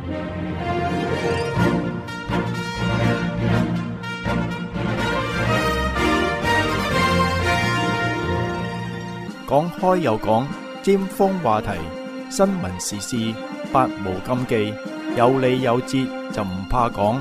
講開又講，尖鋒話題，新聞時事，百無禁忌，有理有節就唔怕講。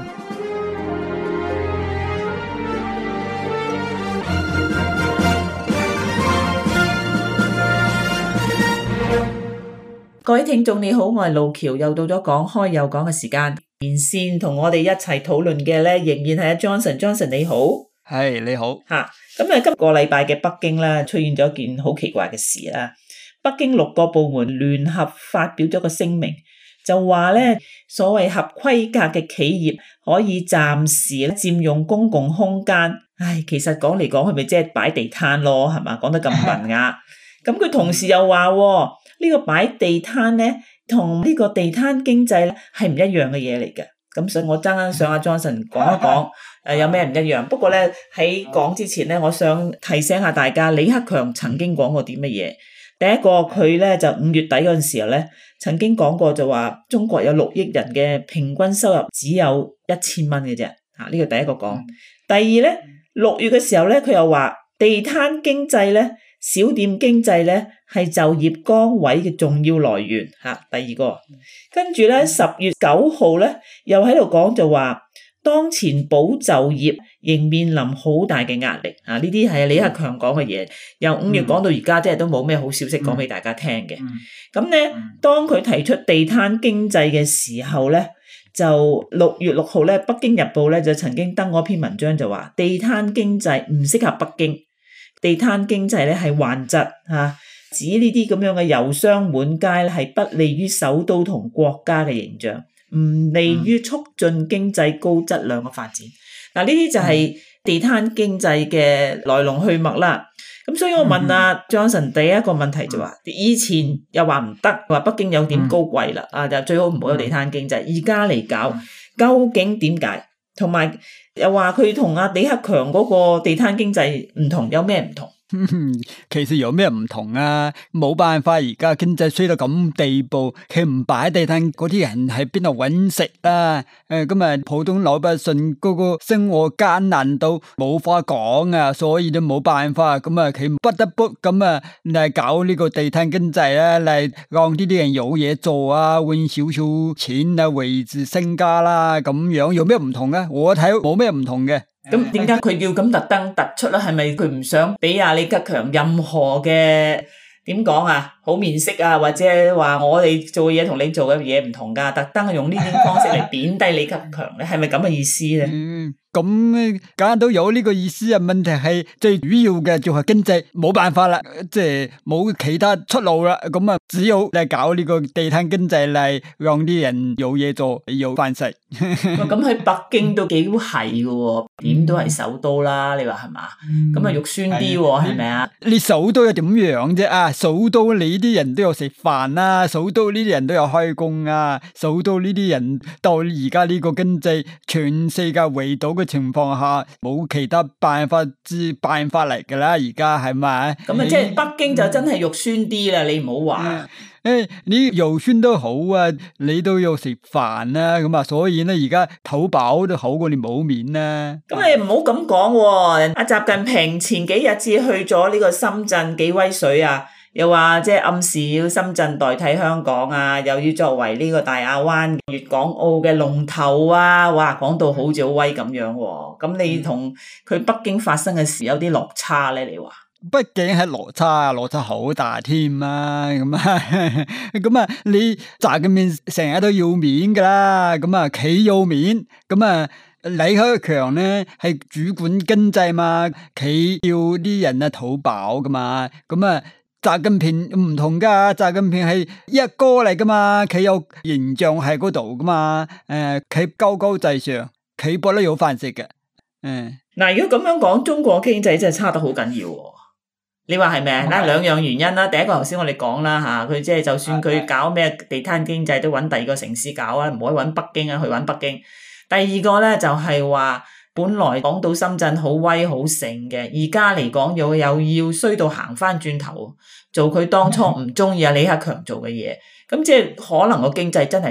各位聽眾你好，我係路橋，又到咗講開又講嘅時間。連線同我哋一齊討論嘅咧，仍然係阿 Johnson。Johnson 你好， 係你好吓。咁今個禮拜嘅北京咧，出現咗一件好奇怪嘅事啦。北京6個部門聯合發表咗個聲明，就話咧，所謂合規格嘅企業可以暫時佔用公共空間。其實講嚟講去咪即係擺地攤咯，係嘛？講得咁文雅。咁佢同時又話呢個擺地攤咧，同呢個地攤經濟咧係唔一樣嘅嘢嚟嘅。咁所以我爭啱想阿 Johnson 講一講，有咩唔一樣。不過咧喺講之前咧，我想提醒下大家，李克強曾經講過啲乜嘢。第一個佢咧就5月底嗰陣時候咧，曾經講過就話中國有6億人嘅平均收入只有1000蚊嘅啫。呢個第一個講。第二咧，6月嘅時候咧，佢又話地攤經濟咧、小店經濟咧係就業崗位嘅重要來源。第二個，跟住咧10月9號咧又喺度講就話，當前保就業仍面臨好大嘅壓力。呢啲係李克強講嘅嘢，由5月講到而家，即係都冇咩好消息講俾大家聽嘅。咁咧，當佢提出地攤經濟嘅時候咧，就6月6號咧，北京日報咧就曾經登過篇文章就話，地攤經濟唔適合北京。地攤經濟咧係患疾指呢啲咁樣嘅遊商滿街咧係不利於首都同國家嘅形象，唔利於促進經濟高質量嘅發展。呢啲就係地攤經濟嘅來龍去脈啦。咁所以我問阿 Johnson 第一個問題就話，以前又話唔得，話北京有點高貴啦，就最好唔好有地攤經濟。而家嚟搞，究竟點解？同埋又話佢同阿李克強嗰個地攤經濟唔同，有咩唔同？ 其實有咩唔同啊？冇辦法，而家經濟衰到咁地步，佢唔擺地攤，嗰啲人喺邊度搵食啊？咁啊，普通老百姓嗰個生活艱難到冇法講啊，所以都冇辦法。咁啊，佢不得不咁啊嚟搞呢個地攤經濟啦，嚟讓呢啲人有嘢做啊，搵少少錢啊，維持身家啦，咁樣有咩唔同啊？我睇冇咩唔同嘅。 咁點解佢要咁特登突出咧？係咪佢唔想俾阿李克強任何嘅點講好面色啊？或者話我哋做嘢同你做嘅嘢唔同噶，特登用呢啲方式嚟貶低李克強咧？係咪咁嘅意思咧？ 咁梗係都有呢個意思啊！問題係最主要嘅就係經濟冇辦法啦，即係冇其他出路啦。咁啊，只有嚟搞呢個地攤經濟嚟讓啲人有嘢做，有飯食。 咁喺北京都幾係嘅，點都係首都啦。你話係嘛？咁啊肉酸啲係咪啊？ 你首都又點樣啫？首都你啲人都有食飯啦，首都呢啲人都有開工啊，首都呢啲人到而家呢個經濟全世界圍堵嘅情況下，冇其他辦法之辦法嚟噶啦，而家係咪？ 咁啊，即係北京就真係肉酸啲啦，你唔好話。 你肉酸都好啊，你都要食飯啦，咁啊，所以咧而家討飽都好過你冇面啦。 咁你唔好咁講，阿習近平前幾日至去咗呢個深圳，幾威水啊！又話即係暗示要深圳代替香港啊，又要作為呢個大亞灣、粵港澳嘅龍頭啊！哇，講到好似好威咁樣喎。咁你同佢北京發生嘅事有啲落差咧？你話？ 畢竟係落差好大添啊！咁啊，你習近平成日都要面噶啦，咁啊，企要面，咁啊，李克強咧係主管經濟嘛，企要啲人啊討飽噶嘛，咁啊。習近平唔同噶，習近平係一哥嚟噶嘛，佢有形象喺嗰度噶嘛，佢高高在上，佢搏得有飯食嘅。 嗱，如果咁樣講，中國經濟真係差得好緊要喎。你話係咪啊？嗱，兩樣原因啦。第一個頭先我哋講啦吓，佢即係就算佢搞咩地攤經濟，都揾第二個城市搞啊，唔可以揾北京啊，去揾北京。第二個咧就係話。本來講到深圳好威好盛嘅，而家嚟講又要衰到行翻轉頭，做佢當初唔中意阿李克強做嘅嘢，咁即係可能個經濟真係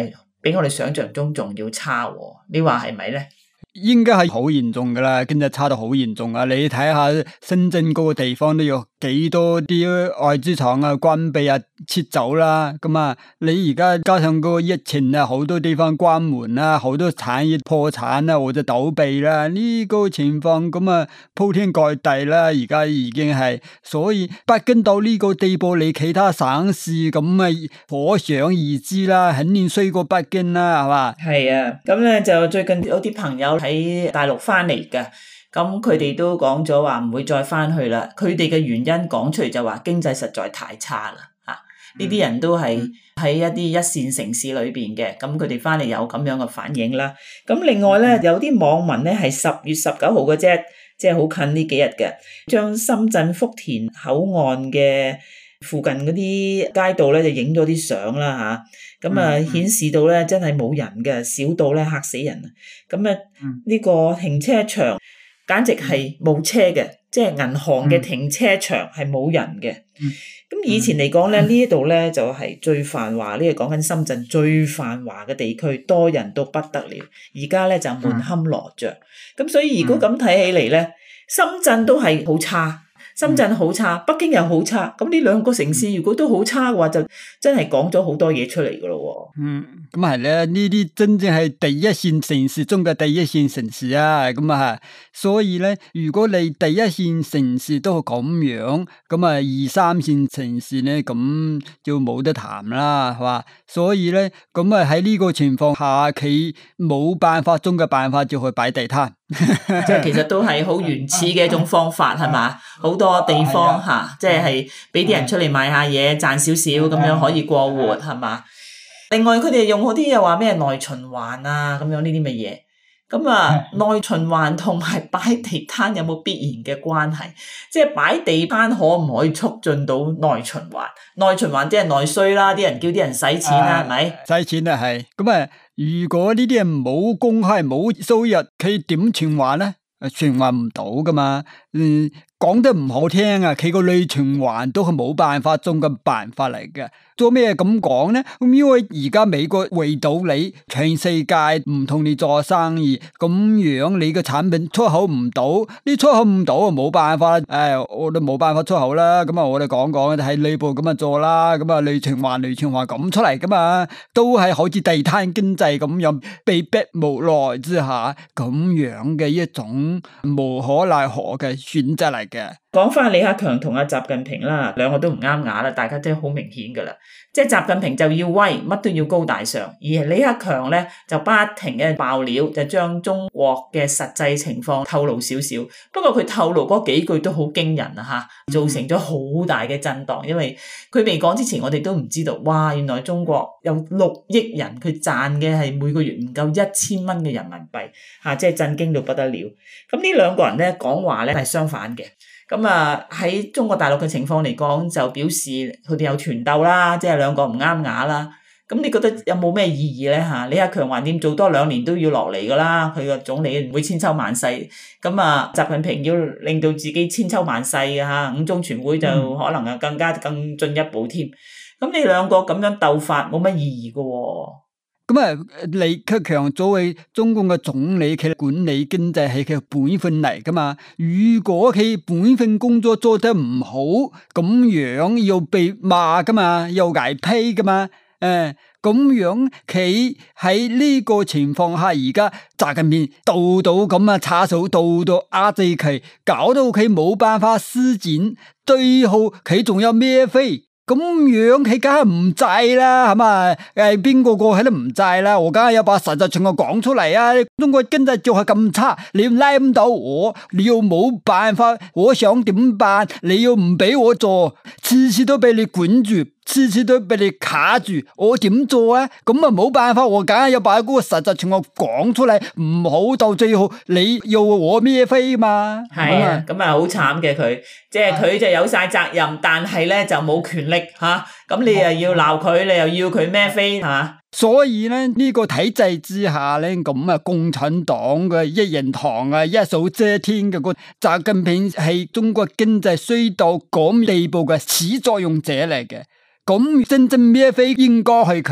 比我哋想象中仲要差喎。你話係咪咧？ 應該係好嚴重噶啦，經濟差到好嚴重啊！你睇下深圳嗰個地方都有幾多啲外資廠啊關閉啊撤走啦，咁啊你而家加上個疫情啊，好多地方關門啦，好多產業破產啦或者倒閉啦，呢個情況咁啊鋪天蓋地啦，而家已經係，所以北京到呢個地步，你其他省市咁啊可想而知啦，肯定衰過北京啦，係嘛？ 係啊，咁咧就最近有啲朋友喺大陸翻嚟㗎，咁佢哋都講咗話唔會再翻去啦。佢哋嘅原因講出嚟就話經濟實在太差啦，呢啲人都係喺一啲一線城市裏邊嘅，咁佢哋翻嚟有咁樣嘅反應啦。咁另外咧，有啲網民咧係10月19號嘅啫，即係好近呢幾日嘅，將深圳福田口岸嘅附近嗰啲街道咧就影咗啲相啦嚇，咁啊顯示到咧真係冇人嘅，少到咧嚇死人啊！咁啊呢個停車場簡直係冇車嘅，即係銀行嘅停車場係冇人嘅。咁以前嚟講咧，呢一度咧就係最繁華，呢個講緊深圳最繁華嘅地區，多人到不得了。而家咧就門可羅雀，咁所以如果咁睇起嚟咧，深圳都係好差。深圳好差，北京又好差，咁呢兩個城市如果都好差嘅話，就真係講咗好多嘢出嚟噶咯。 咁係咧，呢啲真正係第一線城市中嘅第一線城市啊，咁啊，所以咧，如果你第一線城市都係咁樣，咁啊2、3線城市咧，咁就冇得談啦，係嘛？所以咧，咁啊喺呢個情況下，佢冇辦法中嘅辦法就去擺地攤。 即係其實都係好原始嘅一種方法，係嘛？好多地方吓，即係俾啲人出嚟賣下嘢，賺少少咁樣可以過活，係嘛？另外佢哋用嗰啲又話咩內循環啊，咁樣呢啲乜嘢？咁啊，內循環同埋擺地攤有冇必然嘅關係？即係擺地攤可唔可以促進到內循環？內循環即係內需啦，啲人叫啲人使錢啦，係咪？ 使錢啊，係咁啊！如果呢啲人冇公開冇收入，佢點循環咧？循環唔到噶嘛？講得唔好聽啊，佢個內循環都係冇辦法中嘅辦法嚟嘅。做咩咁講咧？咁因為而家美國圍堵你，全世界唔同你做生意，咁樣你嘅產品出口唔到，你出口唔到啊，冇辦法，我都冇辦法出口啦。咁啊，我哋講喺內部咁啊做啦。咁啊，內循環咁出嚟噶嘛，都係好似地攤經濟咁樣，被逼無奈之下咁樣嘅一種無可奈何嘅選擇嚟。 講翻李克強同阿習近平啦，兩個都唔啱牙啦，大家真係好明顯噶啦。即係習近平就要威，乜都要高大上，而李克強咧就不停嘅爆料，就將中國嘅實際情況透露少少。不過佢透露嗰幾句都好驚人啊嚇，造成咗好大嘅震盪。因為佢未講之前，我哋都唔知道，哇！原來中國有6億人，佢賺嘅係每個月唔夠1000蚊嘅人民幣嚇，即係震驚到不得了。咁呢兩個人咧講話咧係相反嘅。咁啊喺中國大陸嘅情況嚟講，就表示佢哋有團鬥啦，即係兩個唔啱牙啦。咁你覺得有冇咩意義咧嚇？李克強橫掂做多2年都要落嚟噶啦，佢個總理唔會千秋萬世。咁啊，習近平要令到自己千秋萬世嘅嚇，5中全會就可能啊更進一步添。咁你兩個咁樣鬥法冇乜意義嘅喎。 咁啊，李克強作為中共嘅總理，佢管理經濟係佢本分嚟噶嘛。如果佢本分工作做得唔好，咁樣又被罵噶嘛，又挨批噶嘛。咁樣佢喺呢個情況下，而家習近平度咁啊插手，度壓制佢，搞到佢冇辦法施展，最後佢仲有孭飛。咁樣佢梗係唔制啦，係嘛？邊個喺度唔制啦？我梗係要把實際情況講出嚟啊！中國經濟就係咁差，你拉唔到我，你又冇辦法，我想點辦？你又唔俾我做，次次都俾你管住，次次都俾你卡住，我點做啊？咁啊冇辦法，我梗係要把嗰個實際情況講出嚟，唔好到最後你要我孭飛嘛？ 係啊，咁啊好慘嘅佢，即係佢就有晒責任，但係咧就冇權力吓。咁你又要鬧佢，你又要佢孭飛吓。 所以咧呢個體制之下咧，咁啊共產黨嘅一言堂啊，一手遮天嘅個習近平係中國經濟衰到咁地步嘅始作俑者嚟嘅。咁真正孭飛應該係佢。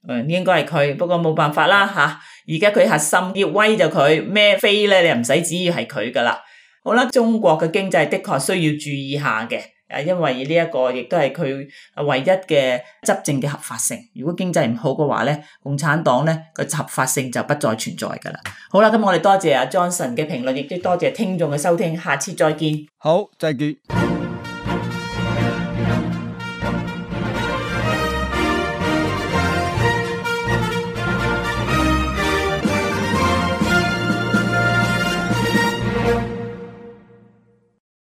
應該係佢，不過冇辦法啦吓。而家佢核心要威就佢，咩飛咧你唔使指意係佢噶啦。好啦，中國嘅經濟的確需要注意下嘅，因為呢一個亦都係佢唯一嘅執政嘅合法性。如果經濟唔好嘅話咧，共產黨咧個合法性就不再存在噶啦。好啦，咁我哋多謝阿 Johnson 嘅評論，亦都多謝聽眾嘅收聽，下次再見。 好，再見。